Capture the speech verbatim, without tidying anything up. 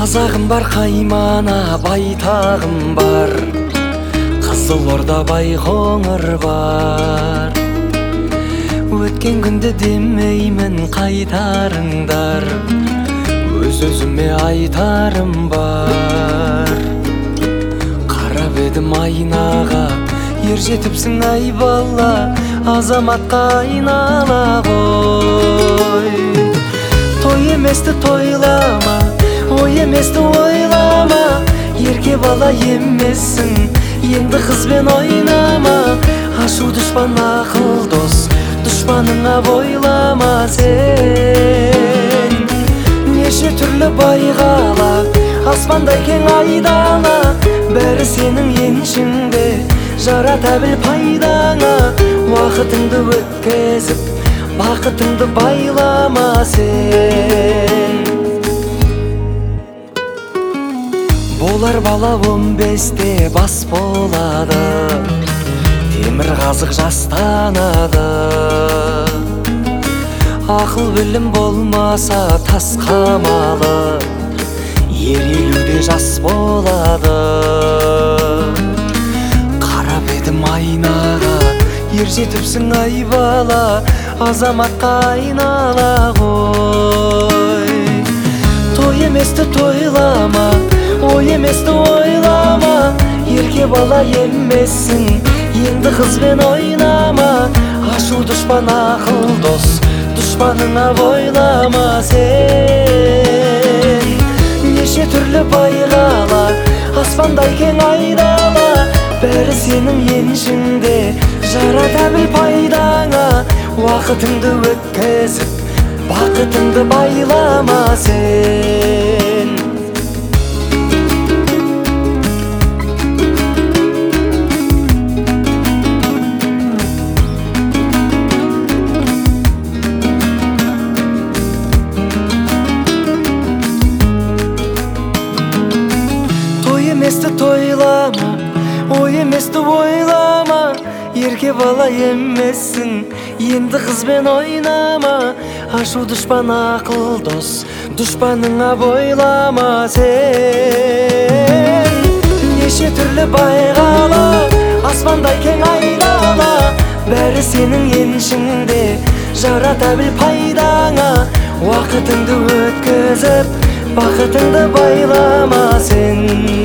Қазағым бар, қаймана байтағым бар, Қызылорда Байқоңыр бар. Өткен күнді демеймін қайтарыңдар, өз-өзіме айтарым бар. Қарап едім айнаға, ер жетіпсің ай бала, азаматқа айнала ғой. Той еместі тойлама, ой еместі ойлама, ерке бала емессің, енді қызбен ойнама. Ашу дұшпан ақыл дос, дұшпаныңа бойлама сен. Неше түрлі байғала, аспандай кең айдала, бәрі сенің еншіңде, жарата біл пайдаңа. Уақытыңды өткізіп, бақытыңды байлама сен. Болар бала он бесте бас болады, темір қазық жастанады. Ақыл білім болмаса тас қамалы, ер елуде жас болады. Қарап едім айнаға, ер жетіпсің ай бала, азаматқа айнала ғой. Той еместі тойлама, ой еместі ойлама, ерке бала емессің, енді қызбен ойнама. Ашу дұшпан ақыл дос, дұшпаныңа бойлама сен. Неше түрлі байғала, аспандай кең айдала, бәрі сенің еншіңде, жарата біл пайдаңа. Уақытыңды өткізіп, бақытыңды байлама сен. Той еместі тойлама, ой еместі ойлама, ерке бала емессің, енді қызбен ойнама. Ашу дұшпан ақыл дос, дұшпаныңа бойлама сен. Неше түрлі байғала, аспандай кең айдала, бәрі сенің еншіңде, жарата біл пайдаңа. Уақытыңды өткізіп, бақытыңды байлама сен.